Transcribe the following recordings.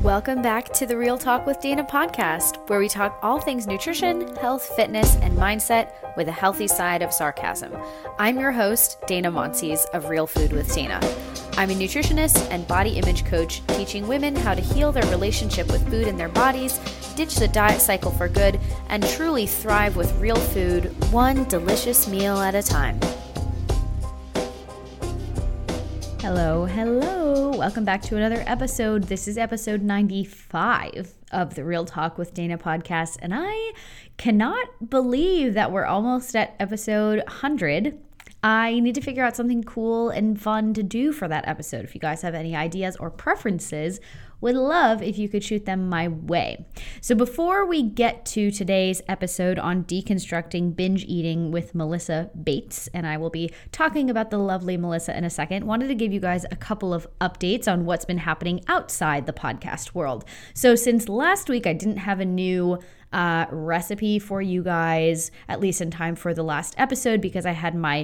Welcome back to the Real Talk with Dana podcast, where we talk all things nutrition, health, fitness, and mindset with a healthy side of sarcasm. I'm your host, Dana Monsees of Real Food with Dana. I'm a nutritionist and body image coach, teaching women how to heal their relationship with food and their bodies, ditch the diet cycle for good, and truly thrive with real food, one delicious meal at a time. Hello. Welcome back to another episode. This is episode 95 of the Real Talk with Dana podcast, and I cannot believe that we're almost at episode 100. I need to figure out something cool and fun to do for that episode. If you guys have any ideas or preferences, would love if you could shoot them my way. So before we get to today's episode on deconstructing binge eating with Melissa Bates, and I will be talking about the lovely Melissa in a second, wanted to give you guys a couple of updates on what's been happening outside the podcast world. So since last week, I didn't have a new recipe for you guys, at least in time for the last episode, because I had my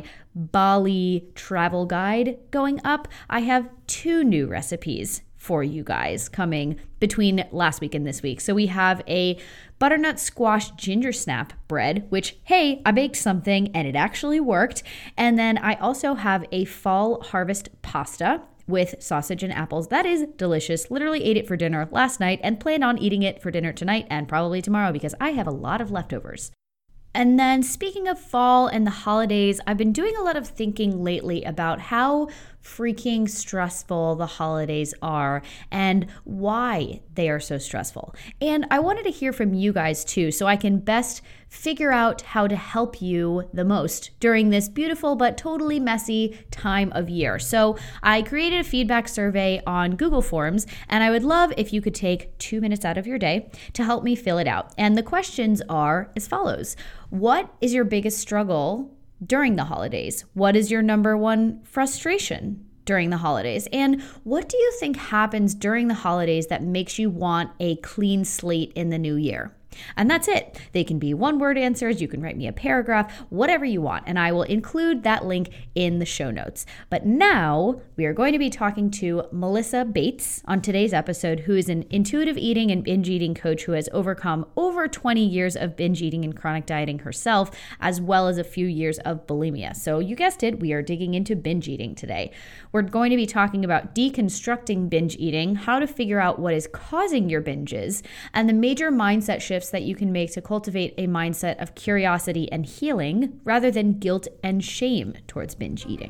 Bali travel guide going up. I have two new recipes for you guys coming between last week and this week. So we have a butternut squash ginger snap bread, which, hey, I baked something and it actually worked. And then I also have a fall harvest pasta with sausage and apples. That is delicious. Literally ate it for dinner last night and plan on eating it for dinner tonight and probably tomorrow because I have a lot of leftovers. And then speaking of fall and the holidays, I've been doing a lot of thinking lately about how freaking stressful the holidays are and why they are so stressful. And I wanted to hear from you guys too, so I can best figure out how to help you the most during this beautiful but totally messy time of year. So I created a feedback survey on Google Forms, and I would love if you could take 2 minutes out of your day to help me fill it out. And the questions are as follows. What is your biggest struggle during the holidays? What is your number one frustration during the holidays? And what do you think happens during the holidays that makes you want a clean slate in the new year? And that's it. They can be one-word answers. You can write me a paragraph, whatever you want, and I will include that link in the show notes. But now we are going to be talking to Melissa Bates on today's episode, who is an intuitive eating and binge eating coach who has overcome over 20 years of binge eating and chronic dieting herself, as well as a few years of bulimia. So you guessed it, we are digging into binge eating today. We're going to be talking about deconstructing binge eating, how to figure out what is causing your binges, and the major mindset shifts that you can make to cultivate a mindset of curiosity and healing rather than guilt and shame towards binge eating.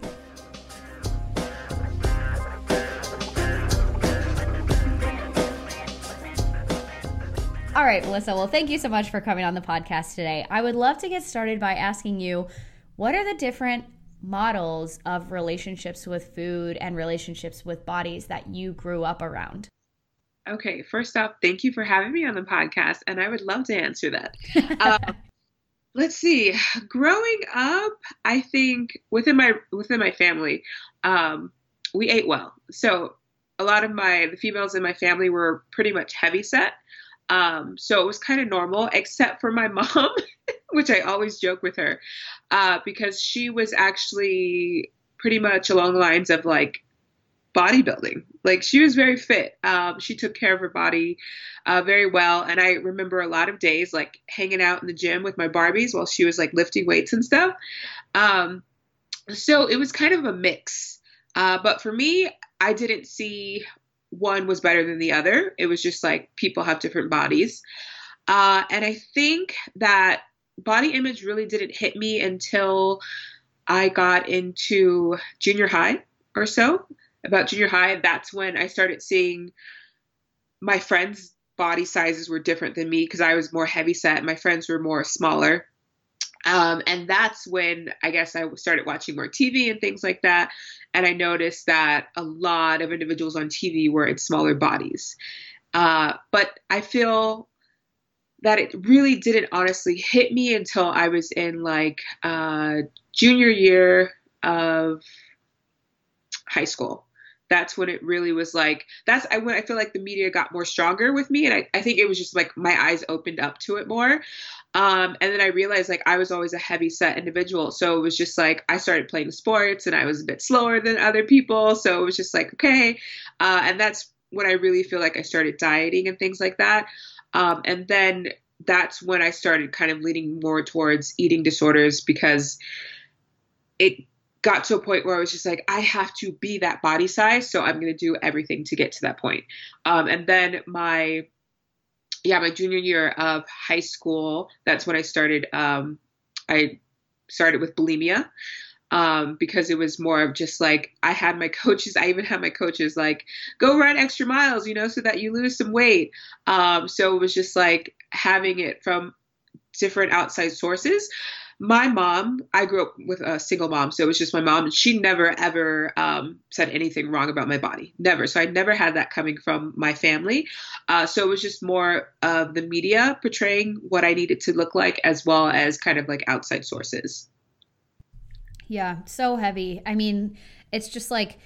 All right, Melissa, well, thank you so much for coming on the podcast today. I would love to get started by asking you, what are the different models of relationships with food and relationships with bodies that you grew up around? Okay, first off, thank you for having me on the podcast, and I would love to answer that. Let's see. Growing up, I think within my family, we ate well. So a lot of the females in my family were pretty much heavy set. So it was kind of normal, except for my mom, which I always joke with her, because she was actually pretty much along the lines of like bodybuilding. Like she was very fit. She took care of her body very well. And I remember a lot of days like hanging out in the gym with my Barbies while she was like lifting weights and stuff. So it was kind of a mix. But for me, I didn't see one was better than the other. It was just like people have different bodies. And I think that body image really didn't hit me until I got into junior high or so. About junior high, that's when I started seeing my friends' body sizes were different than me because I was more heavy set. My friends were more smaller. And that's when I guess I started watching more TV and things like that. And I noticed that a lot of individuals on TV were in smaller bodies. But I feel that it really didn't honestly hit me until I was in like junior year of high school. That's when it really was like, when I feel like the media got more stronger with me. And I think it was just like my eyes opened up to it more. And then I realized like I was always a heavy set individual. So it was just like, I started playing sports and I was a bit slower than other people. So it was just like, okay. And that's when I really feel like I started dieting and things like that. And then that's when I started kind of leaning more towards eating disorders because it got to a point where I was just like, I have to be that body size, so I'm going to do everything to get to that point. And then my junior year of high school, that's when I started. I started with bulimia because it was more of just like I had my coaches. I even had my coaches like go run extra miles, so that you lose some weight. So it was just like having it from different outside sources. My mom, I grew up with a single mom, so it was just my mom, and she never ever said anything wrong about my body, never. So I never had that coming from my family. So it was just more of the media portraying what I needed to look like, as well as kind of like outside sources. Yeah, so heavy. I mean, it's just like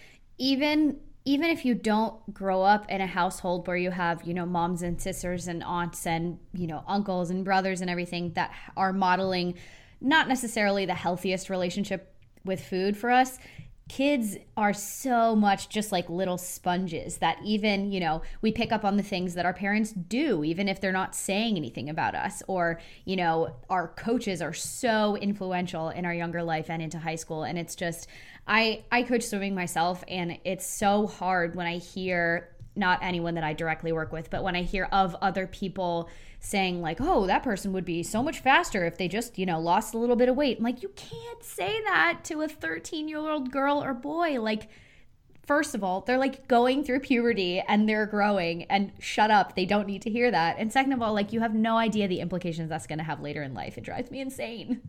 even if you don't grow up in a household where you have, moms and sisters and aunts and, uncles and brothers and everything that are modeling not necessarily the healthiest relationship with food for us, kids are so much just like little sponges that even, we pick up on the things that our parents do, even if they're not saying anything about us. Or, our coaches are so influential in our younger life and into high school. And it's just, I coach swimming myself, and it's so hard when I hear, not anyone that I directly work with, but when I hear of other people saying like, oh, that person would be so much faster if they just, lost a little bit of weight. I'm like, you can't say that to a 13-year-old girl or boy. Like, first of all, they're like going through puberty and they're growing, and shut up. They don't need to hear that. And second of all, like, you have no idea the implications that's going to have later in life. It drives me insane.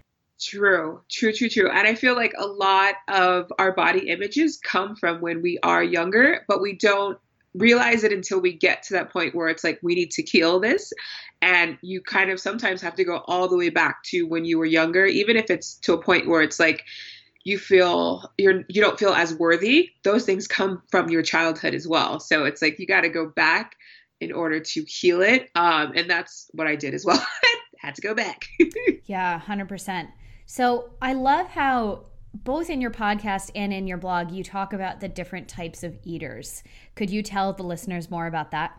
True. And I feel like a lot of our body images come from when we are younger, but we don't realize it until we get to that point where it's like, we need to heal this. And you kind of sometimes have to go all the way back to when you were younger, even if it's to a point where it's like, you don't feel as worthy. Those things come from your childhood as well. So it's like, you got to go back in order to heal it. And that's what I did as well. Had to go back. Yeah, 100%. So I love how both in your podcast and in your blog, you talk about the different types of eaters. Could you tell the listeners more about that?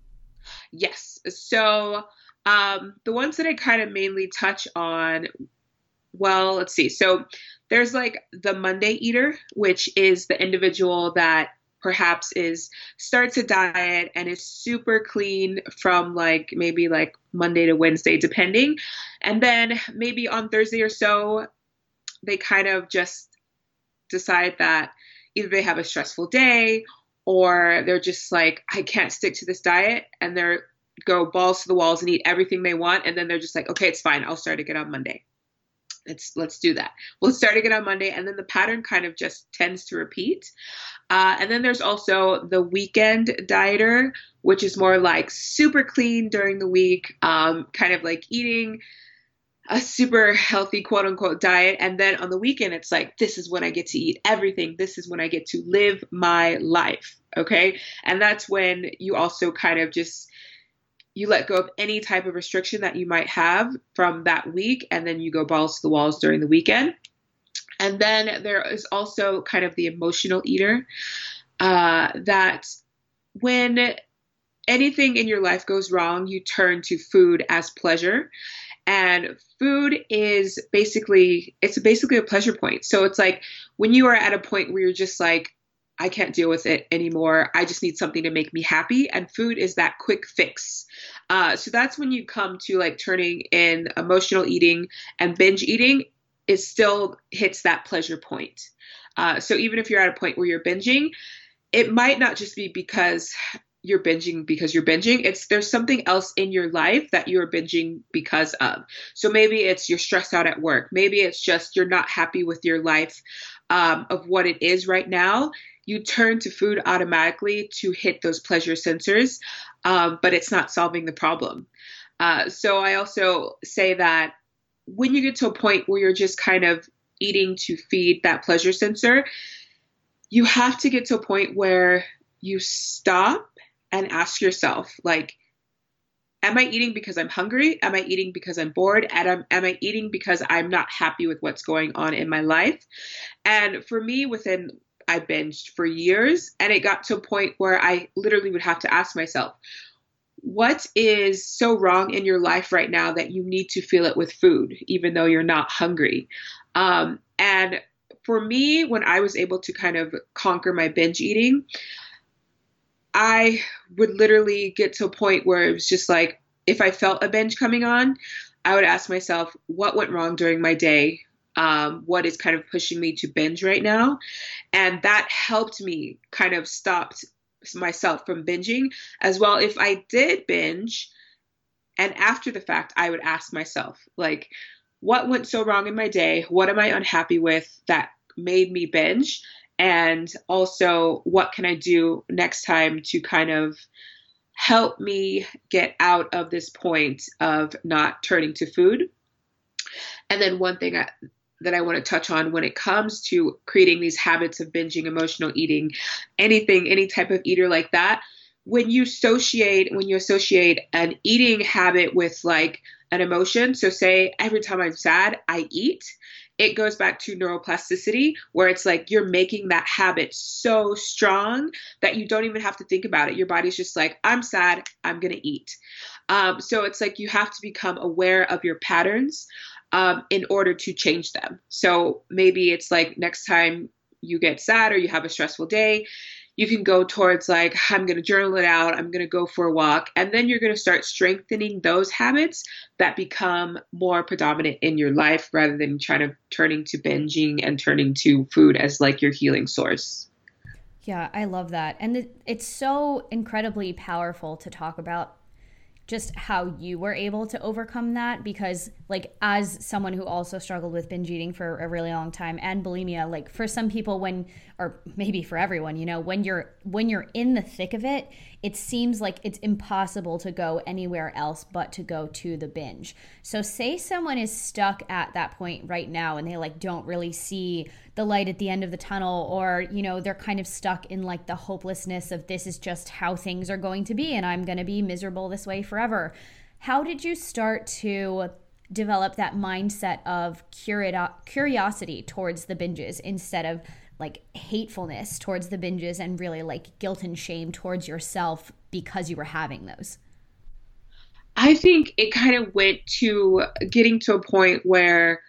Yes. So the ones that I kind of mainly touch on, well, let's see. So there's like the Monday eater, which is the individual that perhaps starts a diet and is super clean from like maybe like Monday to Wednesday, depending. And then maybe on Thursday or so, they kind of just decide that either they have a stressful day or they're just like, I can't stick to this diet, and they're go balls to the walls and eat everything they want. And then they're just like, okay, it's fine. I'll start again on Monday. Let's do that. We'll start again on Monday. And then the pattern kind of just tends to repeat. And then there's also the weekend dieter, which is more like super clean during the week, kind of like eating a super healthy, quote unquote, diet. And then on the weekend, it's like, this is when I get to eat everything. This is when I get to live my life. Okay. And that's when you also kind of just, you let go of any type of restriction that you might have from that week. And then you go balls to the walls during the weekend. And then there is also kind of the emotional eater, that when anything in your life goes wrong, you turn to food as pleasure. And food is basically a pleasure point. So it's like when you are at a point where you're just like, I can't deal with it anymore. I just need something to make me happy. And food is that quick fix. So that's when you come to like turning in emotional eating and binge eating. It still hits that pleasure point. So even if you're at a point where you're binging, it might not just be because you're binging. There's something else in your life that you're binging because of. So maybe it's you're stressed out at work. Maybe it's just you're not happy with your life of what it is right now. You turn to food automatically to hit those pleasure sensors, but it's not solving the problem. So I also say that when you get to a point where you're just kind of eating to feed that pleasure sensor, you have to get to a point where you stop and ask yourself, like, am I eating because I'm hungry? Am I eating because I'm bored? And am I eating because I'm not happy with what's going on in my life? And for me, I binged for years. And it got to a point where I literally would have to ask myself, what is so wrong in your life right now that you need to feel it with food, even though you're not hungry? And for me, when I was able to kind of conquer my binge eating, I would literally get to a point where it was just like, if I felt a binge coming on, I would ask myself, what went wrong during my day? What is kind of pushing me to binge right now? And that helped me kind of stop myself from binging as well. If I did binge, and after the fact, I would ask myself, like, what went so wrong in my day? What am I unhappy with that made me binge? And also, what can I do next time to kind of help me get out of this point of not turning to food? And then one thing that I want to touch on when it comes to creating these habits of binging, emotional eating, any type of eater like that, when you associate an eating habit with like an emotion, so say every time I'm sad, I eat, it goes back to neuroplasticity, where it's like you're making that habit so strong that you don't even have to think about it. Your body's just like, I'm sad, I'm going to eat. So it's like you have to become aware of your patterns in order to change them. So maybe it's like next time you get sad or you have a stressful day, you can go towards like, I'm going to journal it out. I'm going to go for a walk. And then you're going to start strengthening those habits that become more predominant in your life rather than turning to binging and turning to food as like your healing source. Yeah, I love that. And it's so incredibly powerful to talk about just how you were able to overcome that, because like as someone who also struggled with binge eating for a really long time and bulimia, like for some people or maybe for everyone, when you're in the thick of it, it seems like it's impossible to go anywhere else but to go to the binge. So say someone is stuck at that point right now and they like don't really see the light at the end of the tunnel, or they're kind of stuck in like the hopelessness of this is just how things are going to be and I'm going to be miserable this way forever. How did you start to develop that mindset of curiosity towards the binges instead of like hatefulness towards the binges and really like guilt and shame towards yourself because you were having those? I think it kind of went to getting to a point where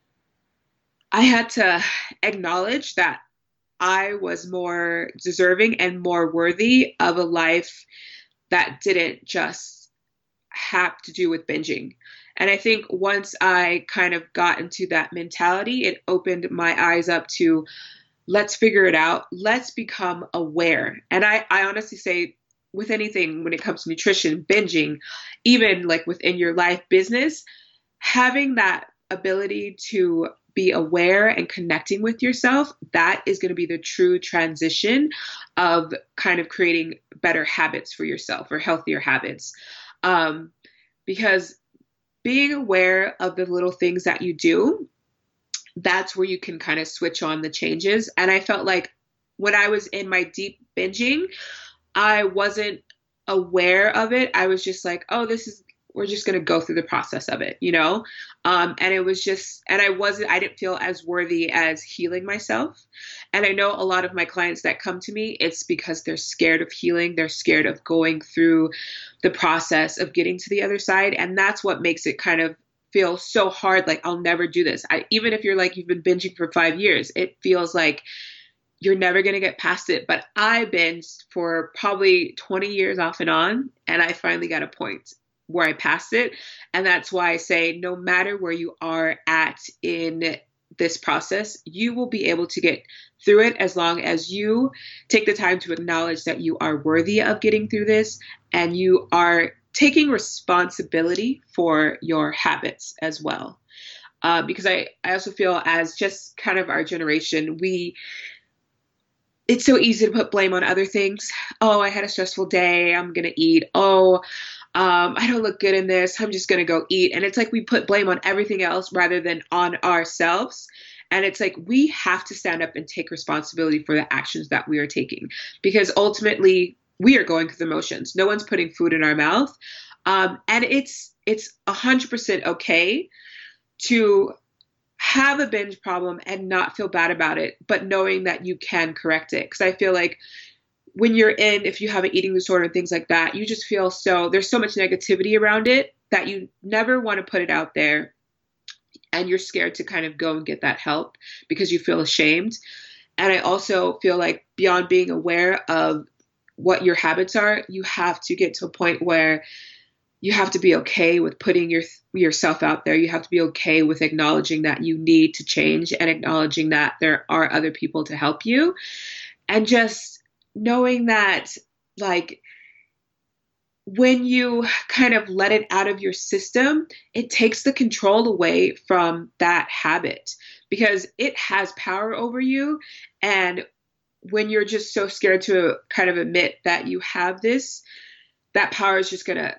I had to acknowledge that I was more deserving and more worthy of a life that didn't just have to do with binging. And I think once I kind of got into that mentality, it opened my eyes up to, let's figure it out. Let's become aware. And I honestly say, with anything when it comes to nutrition, binging, even like within your life business, having that ability to be aware and connecting with yourself, that is going to be the true transition of kind of creating better habits for yourself or healthier habits. Because being aware of the little things that you do, that's where you can kind of switch on the changes. And I felt like when I was in my deep binging, I wasn't aware of it. I was just like, oh, we're just going to go through the process of it, and it was just, and I didn't feel as worthy as healing myself. And I know a lot of my clients that come to me, it's because they're scared of healing. They're scared of going through the process of getting to the other side. And that's what makes it kind of feel so hard. Like, I'll never do this. Even if you're like, you've been binging for 5 years, it feels like you're never going to get past it. But I binged for probably 20 years off and on, and I finally got a point where I passed it. And that's why I say, no matter where you are at in this process, you will be able to get through it as long as you take the time to acknowledge that you are worthy of getting through this and you are taking responsibility for your habits as well. Because I also feel, as just kind of our generation, it's so easy to put blame on other things. Oh, I had a stressful day, I'm going to eat. Oh, I don't look good in this, I'm just going to go eat. And it's like we put blame on everything else rather than on ourselves. And it's like we have to stand up and take responsibility for the actions that we are taking, because ultimately we are going through the motions. No one's putting food in our mouth. And it's 100% okay to have a binge problem and not feel bad about it, but knowing that you can correct it. Because I feel like when if you have an eating disorder and things like that, you just feel there's so much negativity around it that you never want to put it out there. And you're scared to kind of go and get that help because you feel ashamed. And I also feel like beyond being aware of what your habits are, you have to get to a point where you have to be okay with putting yourself out there. You have to be okay with acknowledging that you need to change and acknowledging that there are other people to help you. And just knowing that, like, when you kind of let it out of your system, it takes the control away from that habit because it has power over you. And when you're just so scared to kind of admit that you have this, that power is just going to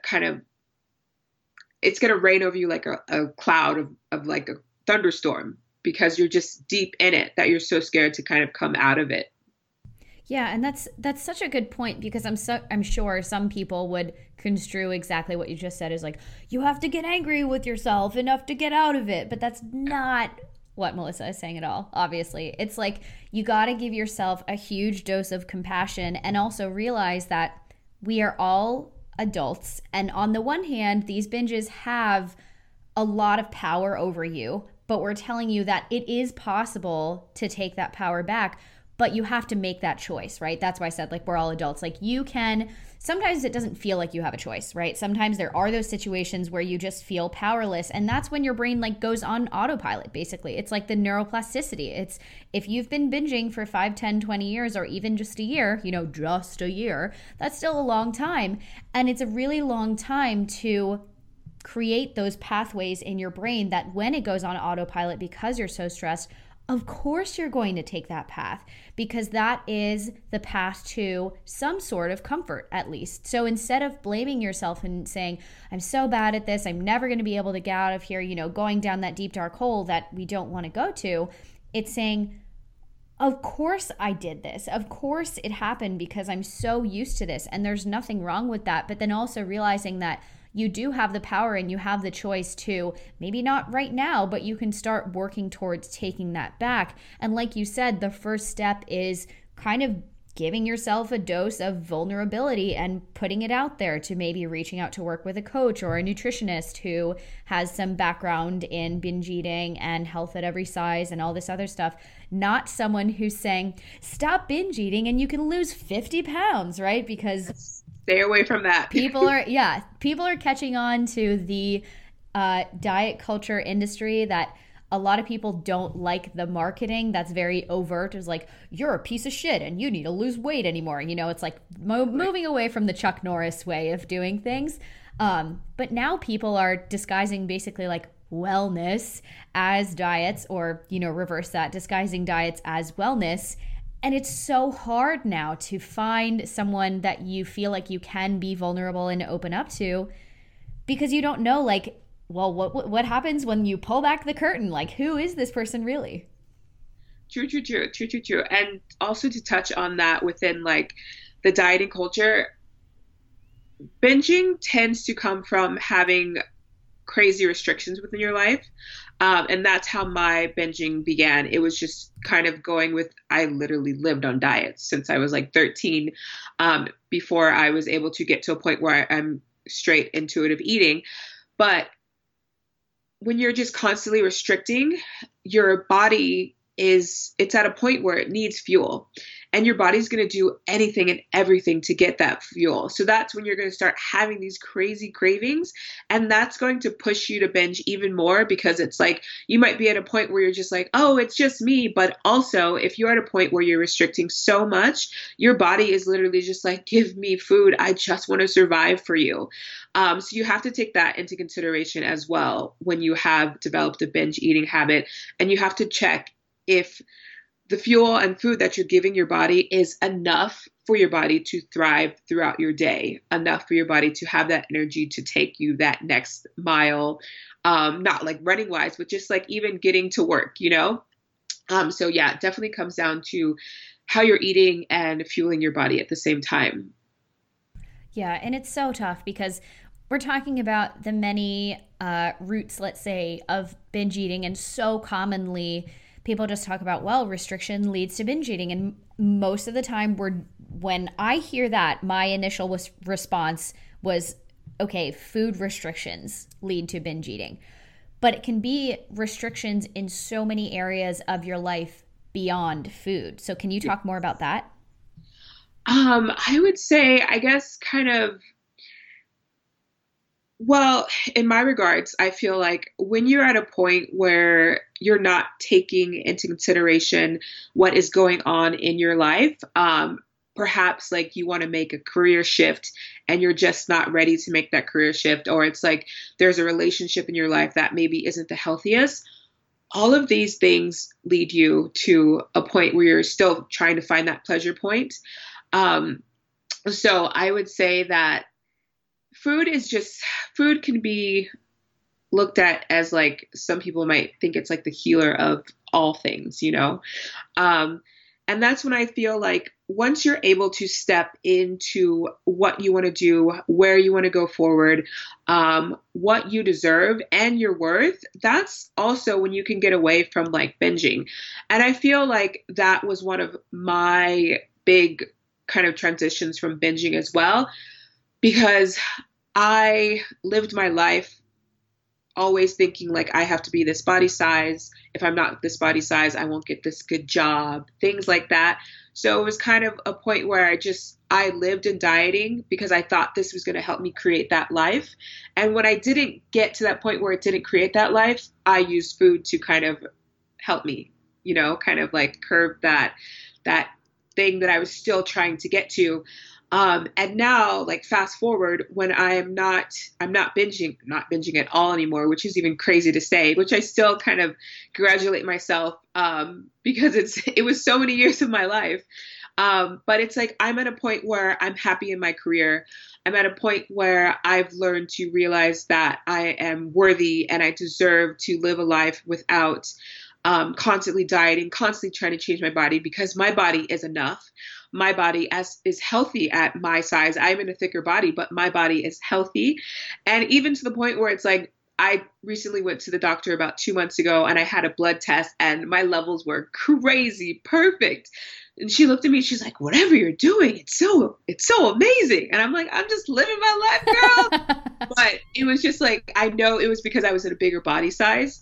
it's going to rain over you like a cloud of like a thunderstorm because you're just deep in it that you're so scared to kind of come out of it. Yeah, and that's such a good point because I'm sure some people would construe exactly what you just said as like, you have to get angry with yourself enough to get out of it. But that's not what Melissa is saying at all, obviously. It's like you got to give yourself a huge dose of compassion and also realize that we are all adults. And on the one hand, these binges have a lot of power over you, but we're telling you that it is possible to take that power back. But you have to make that choice, right? That's why I said, like, we're all adults. Like, you can, sometimes it doesn't feel like you have a choice, right? Sometimes there are those situations where you just feel powerless. And that's when your brain, like, goes on autopilot, basically. It's like the neuroplasticity. It's if you've been binging for 5, 10, 20 years, or even just a year, just a year, that's still a long time. And it's a really long time to create those pathways in your brain that when it goes on autopilot because you're so stressed, of course you're going to take that path because that is the path to some sort of comfort, at least. So instead of blaming yourself and saying, I'm so bad at this, I'm never going to be able to get out of here, going down that deep, dark hole that we don't want to go to, it's saying, of course I did this. Of course it happened because I'm so used to this and there's nothing wrong with that. But then also realizing that you do have the power and you have the choice to, maybe not right now, but you can start working towards taking that back. And like you said, the first step is kind of giving yourself a dose of vulnerability and putting it out there to maybe reaching out to work with a coach or a nutritionist who has some background in binge eating and health at every size and all this other stuff. Not someone who's saying, stop binge eating and you can lose 50 pounds, right? Because stay away from that. people are catching on to the diet culture industry that a lot of people don't like the marketing that's very overt. It's like, you're a piece of shit and you need to lose weight anymore. It's like moving away from the Chuck Norris way of doing things. But now people are disguising basically like wellness as diets or, reverse that, disguising diets as wellness. And it's so hard now to find someone that you feel like you can be vulnerable and open up to because you don't know, like, well, what happens when you pull back the curtain? Like, who is this person really? True. And also to touch on that within like the dieting culture, binging tends to come from having crazy restrictions within your life. And that's how my binging began. It was just kind of going with, I literally lived on diets since I was like 13, before I was able to get to a point where I'm straight intuitive eating. But when you're just constantly restricting, your body it's at a point where it needs fuel. And your body's going to do anything and everything to get that fuel. So that's when you're going to start having these crazy cravings. And that's going to push you to binge even more because it's like you might be at a point where you're just like, oh, it's just me. But also, if you're at a point where you're restricting so much, your body is literally just like, give me food. I just want to survive for you. So you have to take that into consideration as well when you have developed a binge eating habit. And you have to check if the fuel and food that you're giving your body is enough for your body to thrive throughout your day, enough for your body to have that energy to take you that next mile, not like running wise, but just like even getting to work, So yeah, it definitely comes down to how you're eating and fueling your body at the same time. Yeah, and it's so tough because we're talking about the many roots, let's say, of binge eating. And so commonly people just talk about, well, restriction leads to binge eating. And most of the time when I hear that, my initial response was, okay, food restrictions lead to binge eating. But it can be restrictions in so many areas of your life beyond food. So can you talk more about that? I would say, I guess, kind of, well, in my regards, I feel like when you're at a point where you're not taking into consideration what is going on in your life, perhaps like you want to make a career shift and you're just not ready to make that career shift, or it's like there's a relationship in your life that maybe isn't the healthiest. All of these things lead you to a point where you're still trying to find that pleasure point. So I would say that food can be looked at as like, some people might think it's like the healer of all things, you know? And that's when I feel like once you're able to step into what you want to do, where you want to go forward, what you deserve and your worth, that's also when you can get away from like binging. And I feel like that was one of my big kind of transitions from binging as well, because I lived my life always thinking like I have to be this body size. If I'm not this body size, I won't get this good job, things like that. So it was kind of a point where I lived in dieting because I thought this was going to help me create that life. And when I didn't get to that point where it didn't create that life, I used food to kind of help me, you know, kind of like curb that thing that I was still trying to get to. And now, like fast forward, when I'm not binging at all anymore, which is even crazy to say, which I still kind of congratulate myself, because it was so many years of my life. But it's like, I'm at a point where I'm happy in my career. I'm at a point where I've learned to realize that I am worthy and I deserve to live a life without, constantly dieting, constantly trying to change my body, because my body is enough. My body is healthy at my size. I'm in a thicker body, but my body is healthy. And even to the point where it's like, I recently went to the doctor about 2 months ago and I had a blood test and my levels were crazy perfect. And she looked at me, she's like, whatever you're doing, it's so amazing. And I'm like, I'm just living my life, girl. But it was just like, I know it was because I was in a bigger body size.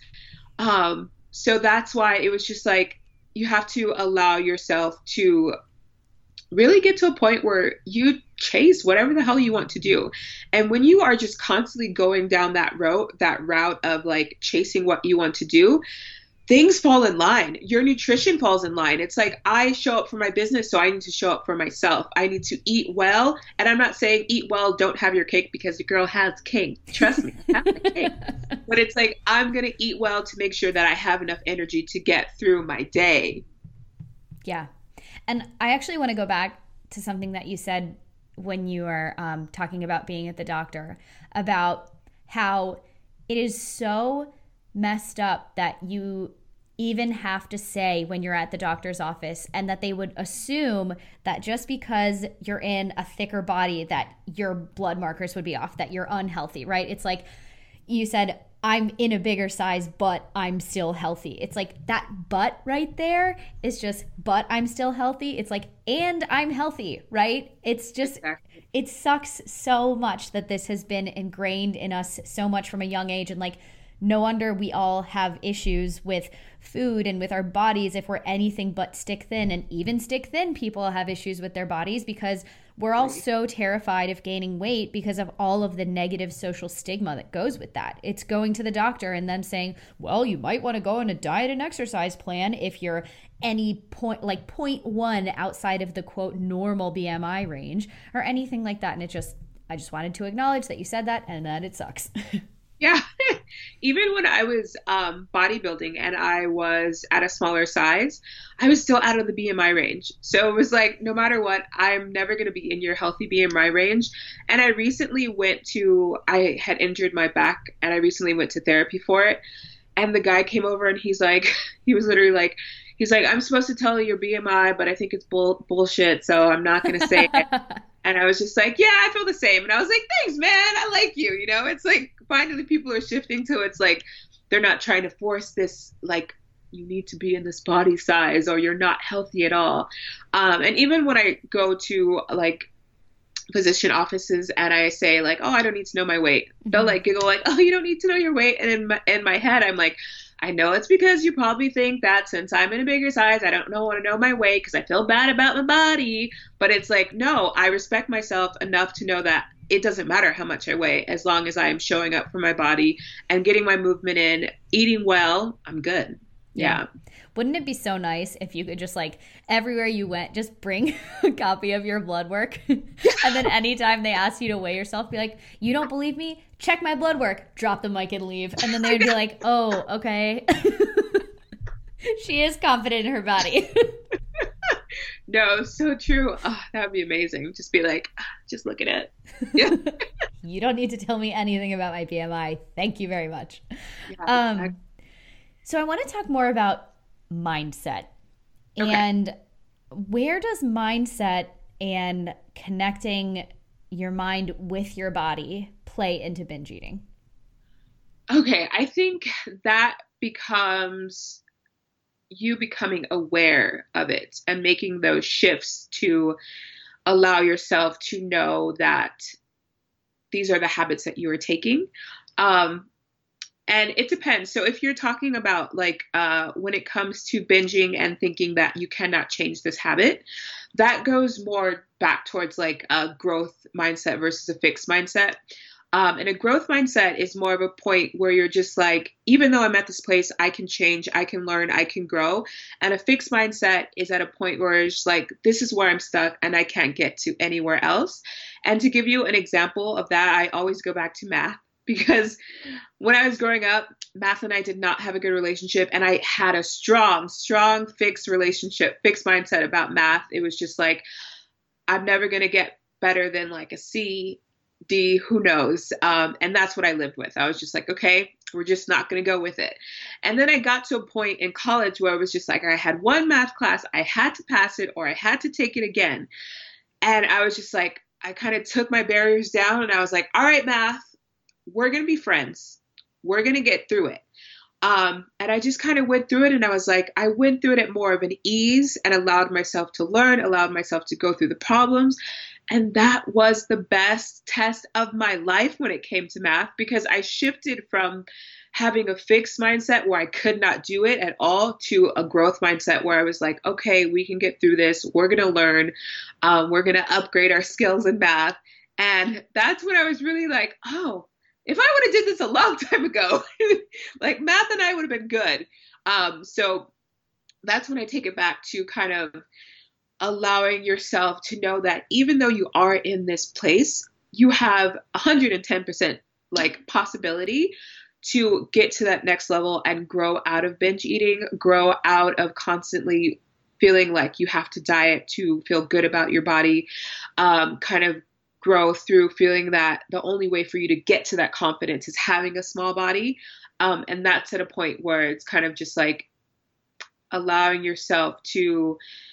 So that's why it was just like, you have to allow yourself to really get to a point where you chase whatever the hell you want to do. And when you are just constantly going down that route of like chasing what you want to do, things fall in line. Your nutrition falls in line. It's like, I show up for my business, so I need to show up for myself. I need to eat well. And I'm not saying eat well, don't have your cake, because the girl has cake. Trust me, have the cake. But it's like, I'm going to eat well to make sure that I have enough energy to get through my day. Yeah. And I actually want to go back to something that you said when you were talking about being at the doctor, about how it is so messed up that you even have to say when you're at the doctor's office, and that they would assume that just because you're in a thicker body that your blood markers would be off, that you're unhealthy, right? It's like you said, I'm in a bigger size, but I'm still healthy. It's like that but right there is just, but I'm still healthy. It's like, and I'm healthy, right? It's just, exactly. It sucks so much that this has been ingrained in us so much from a young age. And like, no wonder we all have issues with food and with our bodies if we're anything but stick thin. And even stick thin people have issues with their bodies, because we're all so terrified of gaining weight because of all of the negative social stigma that goes with that. It's going to the doctor and them saying, well, you might want to go on a diet and exercise plan if you're any point, like 0.1 outside of the quote normal BMI range or anything like that. And I just wanted to acknowledge that you said that and that it sucks. Yeah. Even when I was bodybuilding and I was at a smaller size, I was still out of the BMI range. So it was like, no matter what, I'm never going to be in your healthy BMI range. And I recently I had injured my back and I recently went to therapy for it. And the guy came over and he was literally like, I'm supposed to tell you your BMI, but I think it's bullshit. So I'm not going to say it. And I was just like, yeah, I feel the same. And I was like, thanks, man. I like you. You know, it's like finally people are shifting to it's like they're not trying to force this, like, you need to be in this body size or you're not healthy at all. And even when I go to like physician offices and I say like, oh, I don't need to know my weight, they'll like giggle like, oh, you don't need to know your weight. And in my head, I'm like, I know it's because you probably think that since I'm in a bigger size, I don't want to know my weight because I feel bad about my body. But it's like, no, I respect myself enough to know that it doesn't matter how much I weigh as long as I am showing up for my body and getting my movement in, eating well, I'm good. Yeah. Wouldn't it be so nice if you could just like everywhere you went, just bring a copy of your blood work and then anytime they ask you to weigh yourself, be like, you don't believe me? Check my blood work. Drop the mic and leave. And then they would be like, oh, okay. She is confident in her body. No, so true. Oh, that would be amazing. Just be like, just look at it. Yeah. You don't need to tell me anything about my BMI. Thank you very much. Yeah, exactly. So I want to talk more about mindset. Okay. And where does mindset and connecting your mind with your body play into binge eating? Okay, I think that becomes you becoming aware of it and making those shifts to allow yourself to know that these are the habits that you are taking. And it depends. So if you're talking about like when it comes to binging and thinking that you cannot change this habit, that goes more back towards like a growth mindset versus a fixed mindset. And a growth mindset is more of a point where you're just like, even though I'm at this place, I can change, I can learn, I can grow. And a fixed mindset is at a point where it's like, this is where I'm stuck and I can't get to anywhere else. And to give you an example of that, I always go back to math. Because when I was growing up, math and I did not have a good relationship. And I had a strong fixed mindset about math. It was just like, I'm never going to get better than like a C, D, who knows? And that's what I lived with. I was just like, okay, we're just not going to go with it. And then I got to a point in college where it was just like, I had one math class, I had to pass it or I had to take it again. And I was just like, I kind of took my barriers down and I was like, all right, math. We're going to be friends. We're going to get through it. And I just kind of went through it and I was like, I went through it at more of an ease and allowed myself to learn, allowed myself to go through the problems. And that was the best test of my life when it came to math because I shifted from having a fixed mindset where I could not do it at all to a growth mindset where I was like, okay, we can get through this. We're going to learn. We're going to upgrade our skills in math. And that's when I was really like, oh, if I would have did this a long time ago, like math and I would have been good. So that's when I take it back to kind of allowing yourself to know that even though you are in this place, you have 110% like possibility to get to that next level and grow out of binge eating, grow out of constantly feeling like you have to diet to feel good about your body, kind of grow through feeling that the only way for you to get to that confidence is having a small body. And that's at a point where it's kind of just like allowing yourself to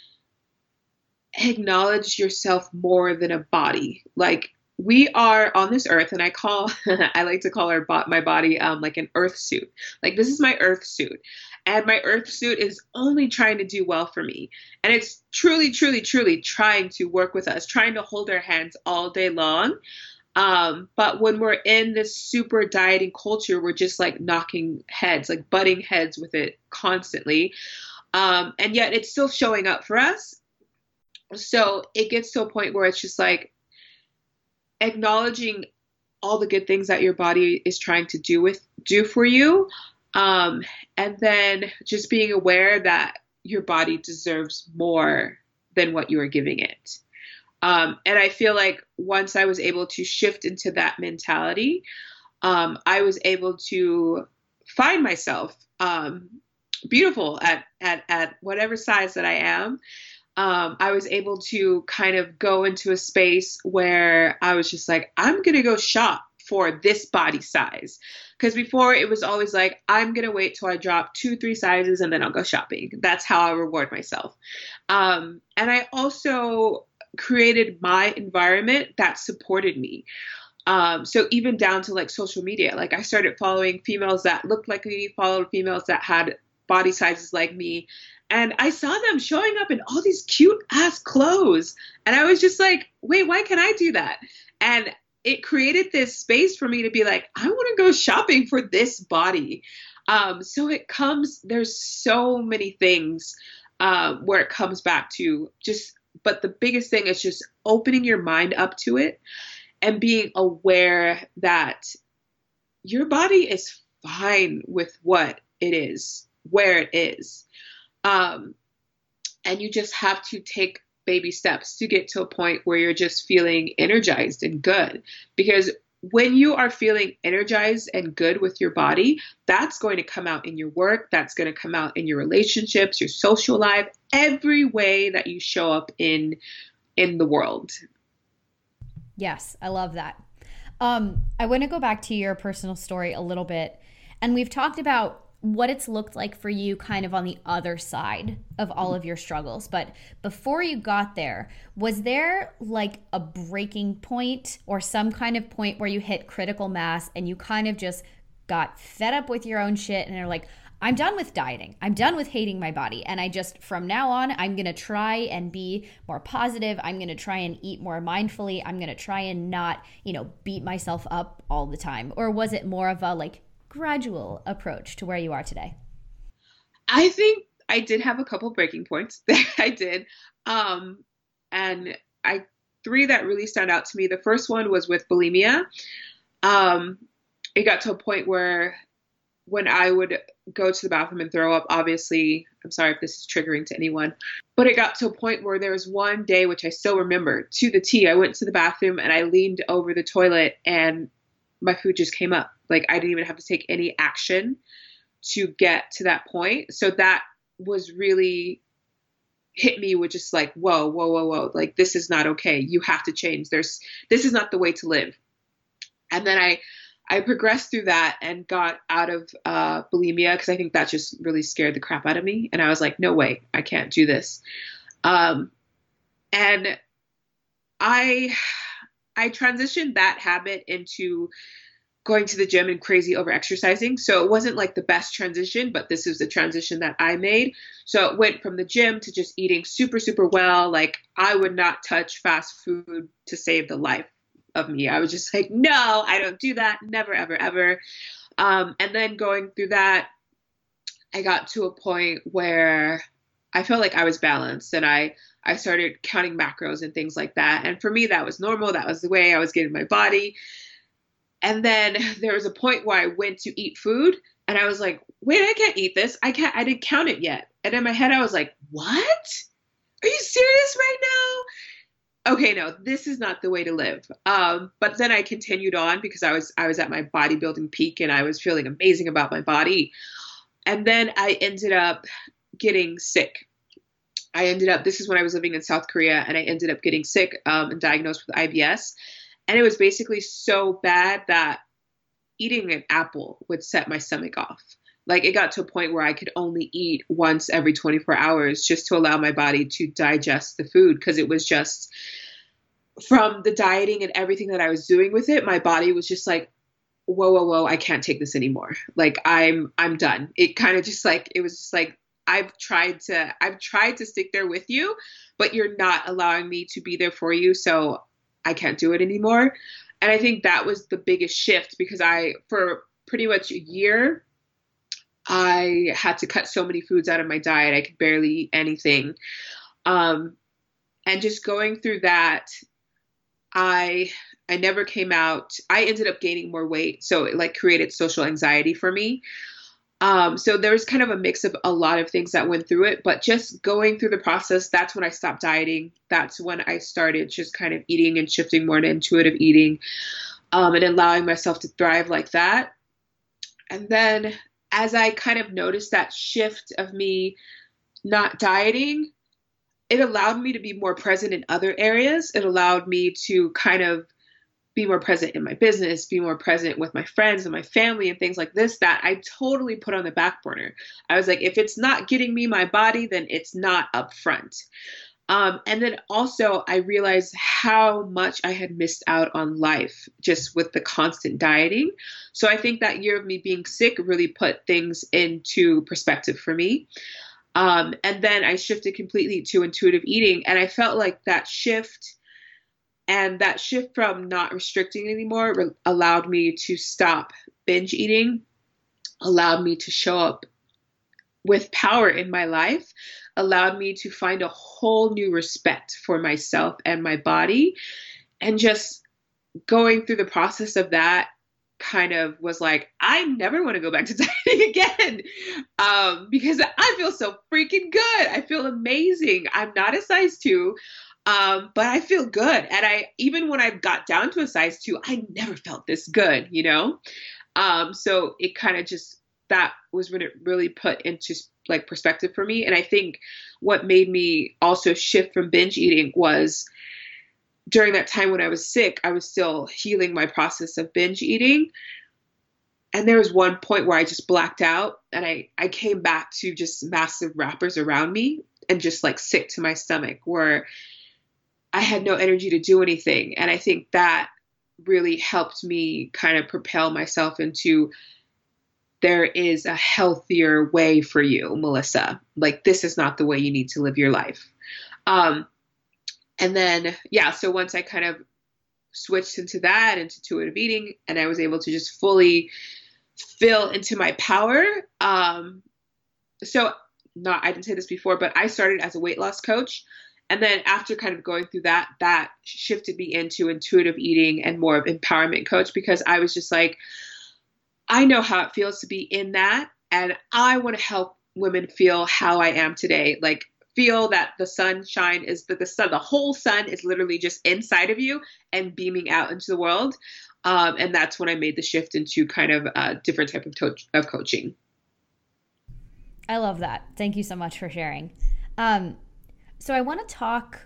acknowledge yourself more than a body. Like we are on this earth and I like to call my body like an earth suit. Like this is my earth suit. And my earth suit is only trying to do well for me. And it's truly, truly, truly trying to work with us, trying to hold our hands all day long. But when we're in this super dieting culture, we're just like knocking heads, like butting heads with it constantly. And yet it's still showing up for us. So it gets to a point where it's just like acknowledging all the good things that your body is trying to do for you. And then just being aware that your body deserves more than what you are giving it. And I feel like once I was able to shift into that mentality, I was able to find myself beautiful at whatever size that I am. I was able to kind of go into a space where I was just like, I'm going to go shop for this body size. Because before it was always like, I'm going to wait till I drop 2-3 sizes and then I'll go shopping. That's how I reward myself. And I also created my environment that supported me. So even down to like social media, like I started following females that looked like me, followed females that had body sizes like me. And I saw them showing up in all these cute ass clothes. And I was just like, wait, why can't I do that? And it created this space for me to be like, I want to go shopping for this body. So there's so many things where it comes back to but the biggest thing is just opening your mind up to it and being aware that your body is fine with what it is, where it is. And you just have to take baby steps to get to a point where you're just feeling energized and good. Because when you are feeling energized and good with your body, that's going to come out in your work. That's going to come out in your relationships, your social life, every way that you show up in the world. Yes, I love that. I want to go back to your personal story a little bit. And we've talked about what it's looked like for you kind of on the other side of all of your struggles. But before you got there, was there like a breaking point or some kind of point where you hit critical mass and you kind of just got fed up with your own shit and are like, I'm done with dieting. I'm done with hating my body. And from now on, I'm going to try and be more positive. I'm going to try and eat more mindfully. I'm going to try and not, beat myself up all the time. Or was it more of a like gradual approach to where you are today? I think I did have a couple breaking points that I did. And three that really stand out to me. The first one was with bulimia. It got to a point where when I would go to the bathroom and throw up, obviously, I'm sorry if this is triggering to anyone, but it got to a point where there was one day, which I still remember to the T, I went to the bathroom and I leaned over the toilet and my food just came up. Like I didn't even have to take any action to get to that point. So that was really hit me with just like, whoa, whoa, whoa, whoa. Like, this is not okay. You have to change. This is not the way to live. And then I progressed through that and got out of bulimia because I think that just really scared the crap out of me. And I was like, no way, I can't do this. And I transitioned that habit into going to the gym and crazy over exercising. So it wasn't like the best transition, but this is the transition that I made. So it went from the gym to just eating super, super well. Like I would not touch fast food to save the life of me. I was just like, no, I don't do that. Never, ever, ever. And then going through that, I got to a point where I felt like I was balanced and I started counting macros and things like that. And for me, that was normal. That was the way I was getting my body. And then there was a point where I went to eat food and I was like, wait, I can't eat this. I didn't count it yet. And in my head, I was like, what? Are you serious right now? Okay, no, this is not the way to live. But then I continued on because I was at my bodybuilding peak and I was feeling amazing about my body. And then I ended up getting sick. This is when I was living in South Korea, and I ended up getting sick and diagnosed with IBS. And it was basically so bad that eating an apple would set my stomach off. Like it got to a point where I could only eat once every 24 hours just to allow my body to digest the food. Because it was just from the dieting and everything that I was doing with it, my body was just like, whoa, whoa, whoa, I can't take this anymore. Like I'm done. It kind of just like, it was just like, I've tried to stick there with you, but you're not allowing me to be there for you. So I can't do it anymore. And I think that was the biggest shift because for pretty much a year, I had to cut so many foods out of my diet. I could barely eat anything. And just going through that, I never came out. I ended up gaining more weight. So it like created social anxiety for me. So there was kind of a mix of a lot of things that went through it, but just going through the process, that's when I stopped dieting. That's when I started just kind of eating and shifting more to intuitive eating, and allowing myself to thrive like that. And then as I kind of noticed that shift of me not dieting, it allowed me to be more present in other areas. It allowed me to kind of be more present in my business, be more present with my friends and my family and things like this that I totally put on the back burner. I was like, if it's not getting me my body, then it's not up front. And then also, I realized how much I had missed out on life just with the constant dieting. So I think that year of me being sick really put things into perspective for me. And then I shifted completely to intuitive eating. And I felt like that shift from not restricting anymore allowed me to stop binge eating, allowed me to show up with power in my life, allowed me to find a whole new respect for myself and my body. And just going through the process of that kind of was like, I never want to go back to dieting again, because I feel so freaking good. I feel amazing. I'm not a size 2, but I feel good. And even when I got down to a size 2, I never felt this good, you know? So it kind of just, that was when it really put into like perspective for me. And I think what made me also shift from binge eating was during that time when I was sick, I was still healing my process of binge eating. And there was one point where I just blacked out and I came back to just massive wrappers around me and just like sick to my stomach where I had no energy to do anything. And I think that really helped me kind of propel myself into, there is a healthier way for you, Melissa. Like, this is not the way you need to live your life. And then, yeah, so once I kind of switched into intuitive eating, and I was able to just fully fill into my power. I didn't say this before, but I started as a weight loss coach. And then after kind of going through that shifted me into intuitive eating and more of empowerment coach, because I was just like, I know how it feels to be in that. And I want to help women feel how I am today. Like, feel that the sunshine is that the whole sun is literally just inside of you and beaming out into the world. And that's when I made the shift into kind of a different type of coaching. I love that. Thank you so much for sharing. So I want to talk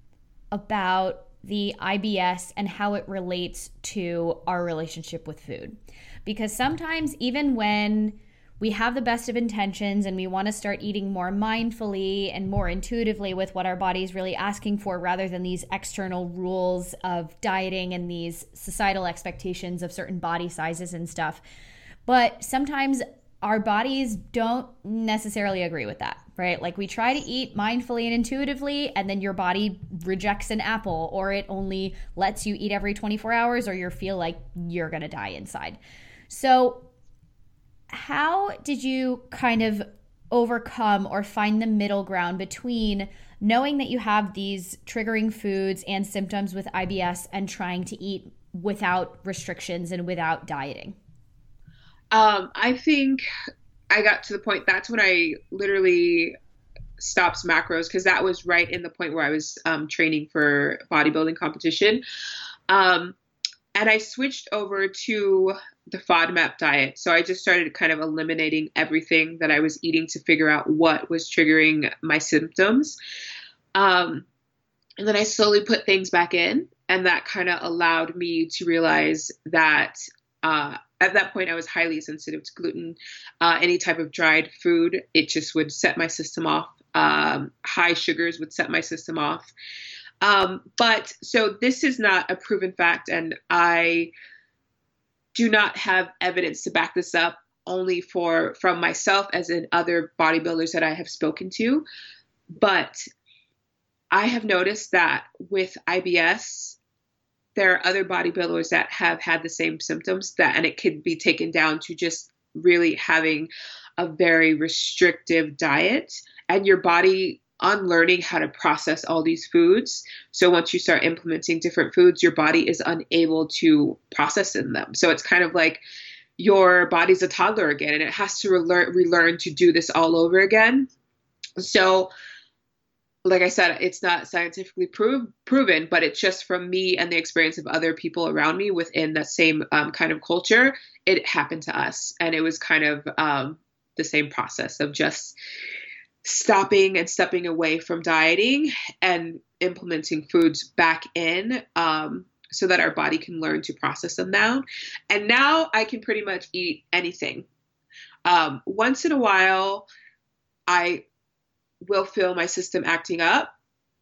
about the IBS and how it relates to our relationship with food. Because sometimes even when we have the best of intentions and we want to start eating more mindfully and more intuitively with what our body is really asking for, rather than these external rules of dieting and these societal expectations of certain body sizes and stuff. But sometimes our bodies don't necessarily agree with that, right? Like, we try to eat mindfully and intuitively, and then your body rejects an apple, or it only lets you eat every 24 hours, or you feel like you're going to die inside. So how did you kind of overcome or find the middle ground between knowing that you have these triggering foods and symptoms with IBS and trying to eat without restrictions and without dieting? I think I got to the point, that's when I literally stopped macros, because that was right in the point where I was training for bodybuilding competition. And I switched over to the FODMAP diet. So I just started kind of eliminating everything that I was eating to figure out what was triggering my symptoms. And then I slowly put things back in, and that kind of allowed me to realize that at that point I was highly sensitive to gluten. Any type of dried food, it just would set my system off. High sugars would set my system off. But so this is not a proven fact, and I do not have evidence to back this up, only from myself as in other bodybuilders that I have spoken to. But I have noticed that with IBS, there are other bodybuilders that have had the same symptoms, and it could be taken down to just really having a very restrictive diet and your body unlearning how to process all these foods. So once you start implementing different foods, your body is unable to process them. So it's kind of like your body's a toddler again, and it has to relearn to do this all over again. So like I said, it's not scientifically proven, but it's just from me and the experience of other people around me within the same kind of culture. It happened to us. And it was kind of the same process of just stopping and stepping away from dieting and implementing foods back in so that our body can learn to process them now. And now I can pretty much eat anything. Once in a while, I will feel my system acting up.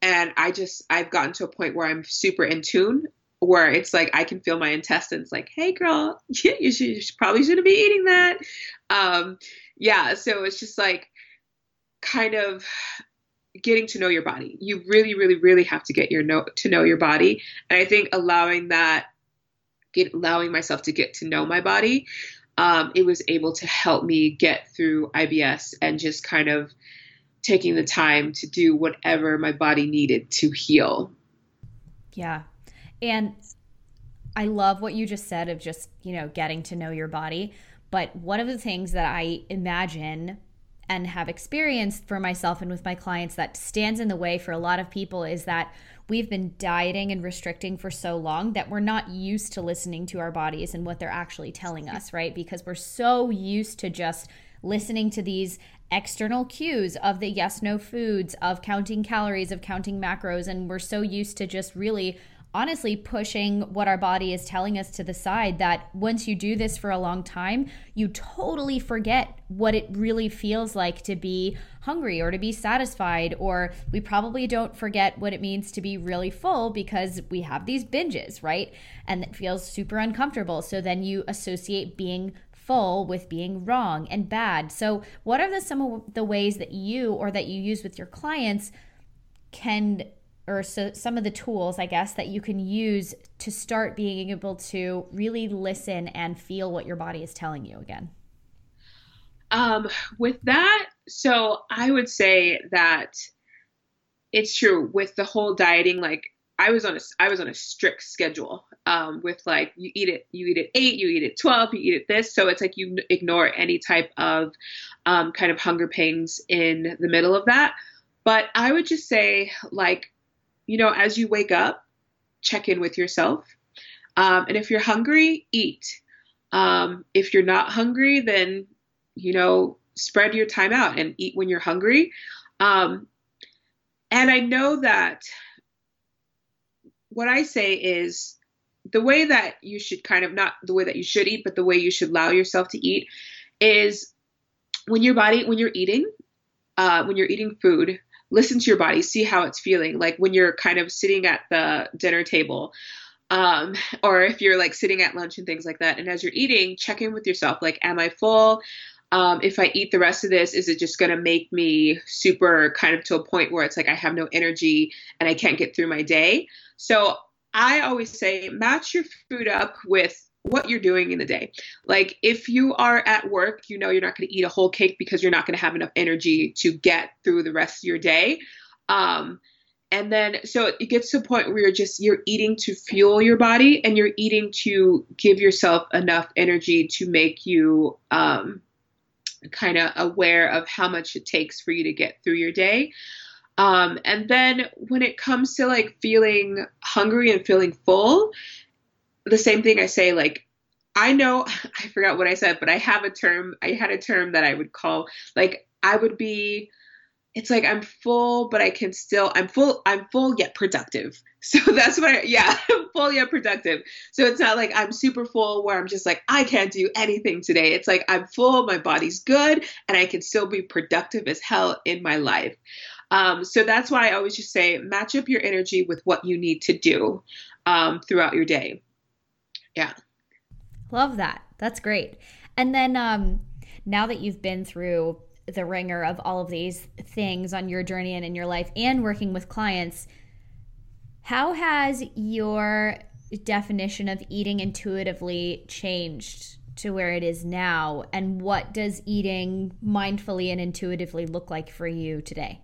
And I've gotten to a point where I'm super in tune, where it's like I can feel my intestines like, hey girl, probably shouldn't be eating that. Um, yeah, so it's just like kind of getting to know your body. You really, really, really have to to know your body. And I think allowing myself to get to know my body, it was able to help me get through IBS and just kind of taking the time to do whatever my body needed to heal. Yeah. And I love what you just said of just, getting to know your body. But one of the things that I imagine and have experienced for myself and with my clients that stands in the way for a lot of people is that we've been dieting and restricting for so long that we're not used to listening to our bodies and what they're actually telling us, right? Because we're so used to just listening to these external cues of the yes no foods, of counting calories, of counting macros, and we're so used to just really honestly pushing what our body is telling us to the side that once you do this for a long time, you totally forget what it really feels like to be hungry or to be satisfied, or we probably don't forget what it means to be really full because we have these binges, right? And it feels super uncomfortable. So then you associate being full with being wrong and bad. So what are some of the ways that you use with your clients some of the tools, I guess, that you can use to start being able to really listen and feel what your body is telling you again? With that, so I would say that it's true with the whole dieting. Like I was on a strict schedule. With like you eat at 8, you eat at 12, you eat at this. So it's like you ignore any type of kind of hunger pangs in the middle of that. But I would just say, like, as you wake up, check in with yourself. And if you're hungry, eat. If you're not hungry, then, spread your time out and eat when you're hungry. And I know that what I say is the way that you should not the way that you should eat, but the way you should allow yourself to eat is when you're eating food, listen to your body, see how it's feeling. Like when you're kind of sitting at the dinner table, or if you're like sitting at lunch and things like that. And as you're eating, check in with yourself. Like, am I full? If I eat the rest of this, is it just going to make me super kind of to a point where it's like I have no energy and I can't get through my day? So I always say match your food up with what you're doing in the day. Like if you are at work, you're not going to eat a whole cake because you're not going to have enough energy to get through the rest of your day. And then, so it gets to a point where you're eating to fuel your body and you're eating to give yourself enough energy to make you, kind of aware of how much it takes for you to get through your day. And then when it comes to like feeling hungry and feeling full, the same thing I say, like, I know I forgot what I said, but I had a term that I would call like, it's like I'm full, but I'm full yet productive. So that's I'm full yet productive. So it's not like I'm super full where I'm just like, I can't do anything today. It's like I'm full, my body's good, and I can still be productive as hell in my life. So that's why I always just say, match up your energy with what you need to do throughout your day. Yeah. Love that. That's great. And then now that you've been through the ringer of all of these things on your journey and in your life and working with clients, how has your definition of eating intuitively changed to where it is now? And what does eating mindfully and intuitively look like for you today?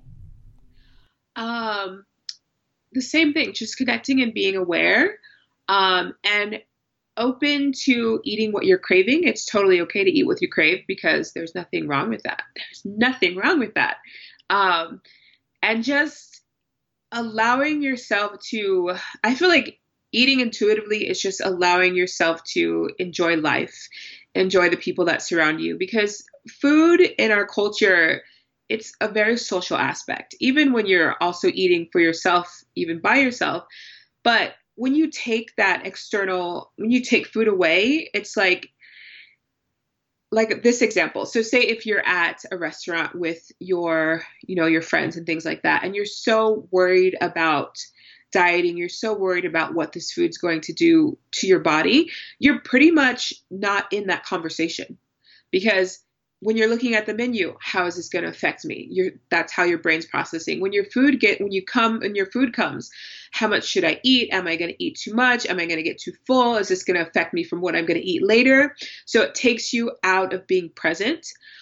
The same thing, just connecting and being aware, and open to eating what you're craving. It's totally okay to eat what you crave because there's nothing wrong with that. There's nothing wrong with that. And just allowing yourself to, I feel like eating intuitively is just allowing yourself to enjoy life, enjoy the people that surround you, because food in our culture, it's a very social aspect, even when you're also eating for yourself, even by yourself. But when you take food away, it's like like this example. So say if you're at a restaurant with your friends and things like that, and you're so worried about dieting, you're so worried about what this food's going to do to your body, you're pretty much not in that conversation. Because when you're looking at the menu, how is this going to affect me? That's how your brain's processing. When your food comes, how much should I eat? Am I going to eat too much? Am I going to get too full? Is this going to affect me from what I'm going to eat later? So it takes you out of being present.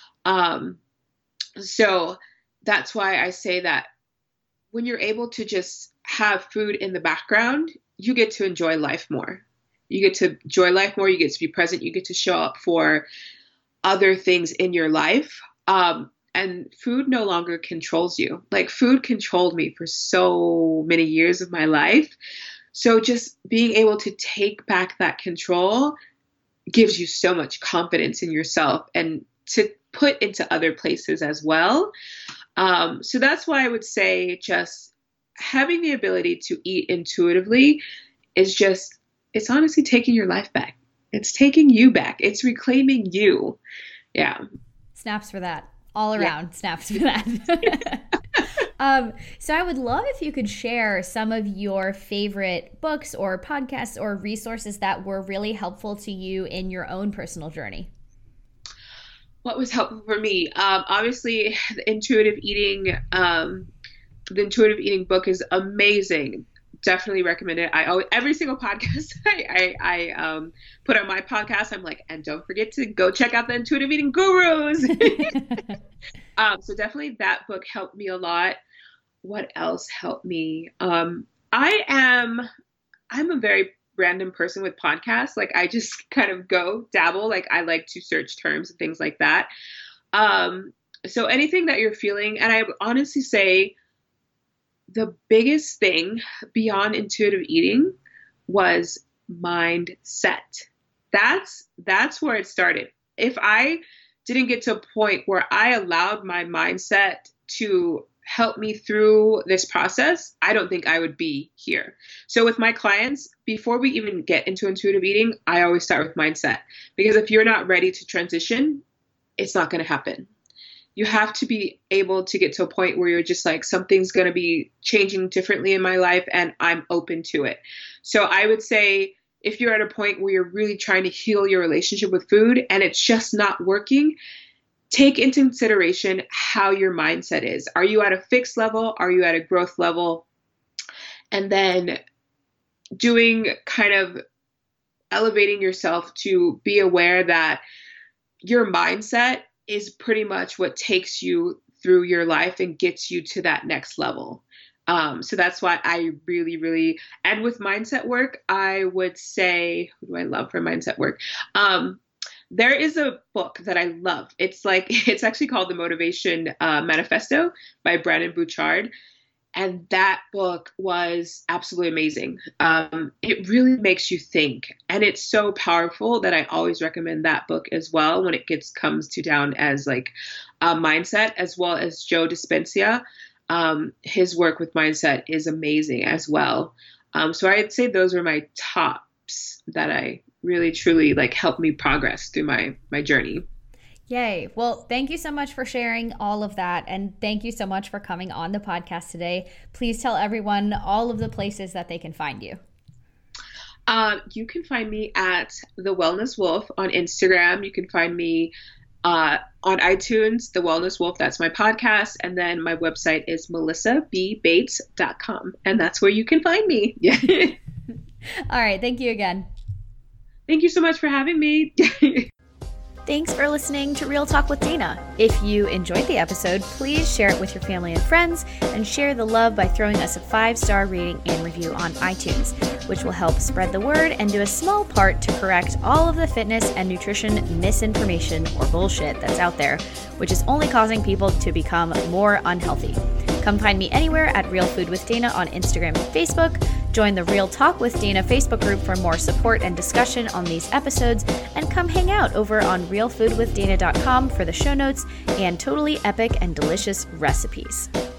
So that's why I say that when you're able to just have food in the background, you get to enjoy life more. You get to enjoy life more. You get to be present. You get to show up for other things in your life. And food no longer controls you. Like food controlled me for so many years of my life. So just being able to take back that control gives you so much confidence in yourself and to put into other places as well. So that's why I would say just having the ability to eat intuitively it's honestly taking your life back. It's taking you back. It's reclaiming you. Yeah. Snaps for that. All around snaps for that. So I would love if you could share some of your favorite books or podcasts or resources that were really helpful to you in your own personal journey. What was helpful for me? Obviously, the intuitive eating book is amazing. Definitely recommend it. Every single podcast I put on my podcast, I'm like, and don't forget to go check out the Intuitive Eating Gurus. So definitely that book helped me a lot. What else helped me? I'm a very random person with podcasts. Like I just kind of go dabble. Like I like to search terms and things like that. So anything that you're feeling, and I would honestly say, the biggest thing beyond intuitive eating was mindset. That's where it started. If I didn't get to a point where I allowed my mindset to help me through this process, I don't think I would be here. So with my clients, before we even get into intuitive eating, I always start with mindset. Because if you're not ready to transition, it's not going to happen. You have to be able to get to a point where you're just like, something's going to be changing differently in my life and I'm open to it. So I would say if you're at a point where you're really trying to heal your relationship with food and it's just not working, take into consideration how your mindset is. Are you at a fixed level? Are you at a growth level? And then doing kind of elevating yourself to be aware that your mindset is pretty much what takes you through your life and gets you to that next level. So that's why I really, really, and with mindset work, I would say, who do I love for mindset work? There is a book that I love. It's actually called The Motivation Manifesto by Brendon Burchard. And that book was absolutely amazing. It really makes you think. And it's so powerful that I always recommend that book as well when it comes down as like a mindset, as well as Joe Dispenza. His work with mindset is amazing as well. So I'd say those are my tops that I really, truly like helped me progress through my journey. Yay. Well, thank you so much for sharing all of that. And thank you so much for coming on the podcast today. Please tell everyone all of the places that they can find you. You can find me at The Wellness Wolf on Instagram. You can find me on iTunes, The Wellness Wolf. That's my podcast. And then my website is melissabbates.com. And that's where you can find me. All right. Thank you again. Thank you so much for having me. Thanks for listening to Real Talk with Dana. If you enjoyed the episode, please share it with your family and friends and share the love by throwing us a 5-star rating and review on iTunes, which will help spread the word and do a small part to correct all of the fitness and nutrition misinformation or bullshit that's out there, which is only causing people to become more unhealthy. Come find me anywhere at Real Food with Dana on Instagram and Facebook. Join the Real Talk with Dana Facebook group for more support and discussion on these episodes, and come hang out over on realfoodwithdana.com for the show notes and totally epic and delicious recipes.